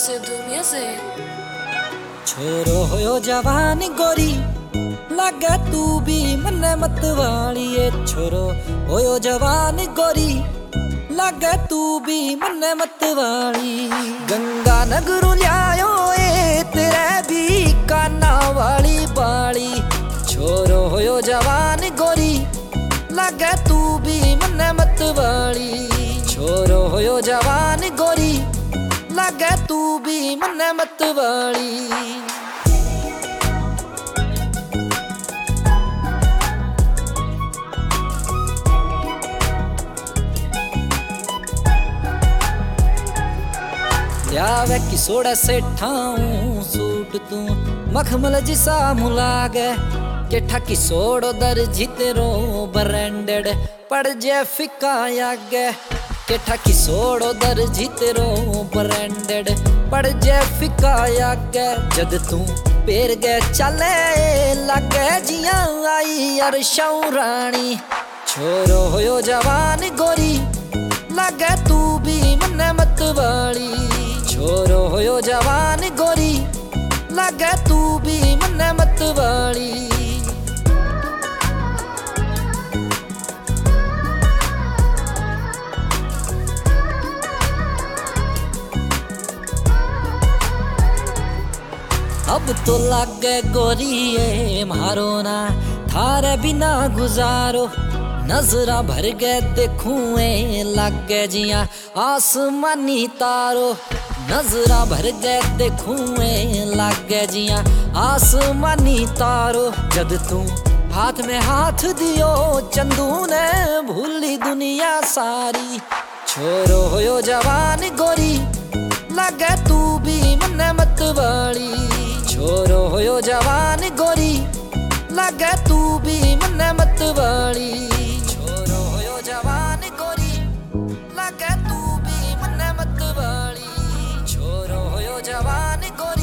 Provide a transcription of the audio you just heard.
Cedo Music. छोरो होयो जवानी गोरी लगे तू भी मन्ने मत वाली है। छोरो होयो जवानी गोरी लगे तू भी मन्ने मत वाली। गंगा नगरू ल्यायो ए तेरे भी काना वाली बाली। छोरो होयो जवानी गोरी लगे तू भी मन्ने मत वाली। छोरो होयो जवानी गोरी लगे तू भी मन्ने मत वाली। वे किसोड़ा से ठाऊं सूट तू मखमल जिसा मुलागे केठा किसोड़ो दर्जी तेरो ब्रांडेड पड़ जे फिका आगे। केठा किसोड़ो दर्जी तेरो ब्रांडेड पड़ जे फिका आगे। जद तू पेर गए चले लगे जिया आई अरशौ रानी। छोरो होयो जवानी गोरी लगे तू भी मन्ने मत वाली। छोरो होयो जवानी गोरी लगे तू भी मन्ने मत वाली। अब तो लागे गोरी मारो ना थारे बिना गुजारो। नजरा भर गए देखूं लागे जिया आसमानी तारो। नजरा भर गए देखूं लागे जिया आसमानी तारो। जद तू हाथ में हाथ दियो चंदू ने भूली दुनिया सारी। छोरो होयो जवानी गोरी लगे तू भी मन्ने मत वाली। छोरो होयो जवानी गोरी लगे तू भी मन्ने मत वाली। छोरो होयो जवानी गोरी लगे तू भी मन्ने मत वाली। छोरो होयो जवानी गोरी।